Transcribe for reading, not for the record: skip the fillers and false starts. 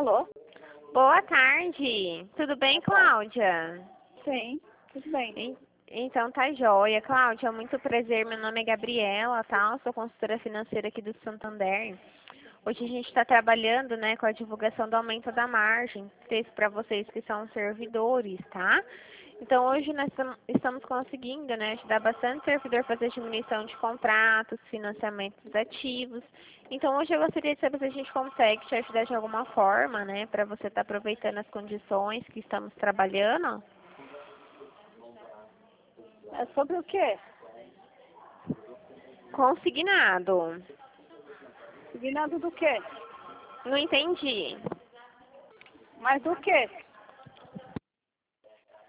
Alô? Boa tarde. Tudo bem, Cláudia? Sim, tudo bem. Então tá joia. Cláudia, muito prazer. Meu nome é Gabriela, tá? Eu sou consultora financeira aqui do Santander. Hoje a gente está trabalhando, né, com a divulgação do aumento da margem, texto para vocês que são servidores, tá? Então hoje nós estamos conseguindo, né, ajudar bastante servidor a fazer diminuição de contratos, financiamentos ativos. Então hoje eu gostaria de saber se a gente consegue te ajudar de alguma forma, né, para você estar aproveitando as condições que estamos trabalhando. É sobre o quê? Consignado. Combinado do quê? Não entendi. Mas do quê?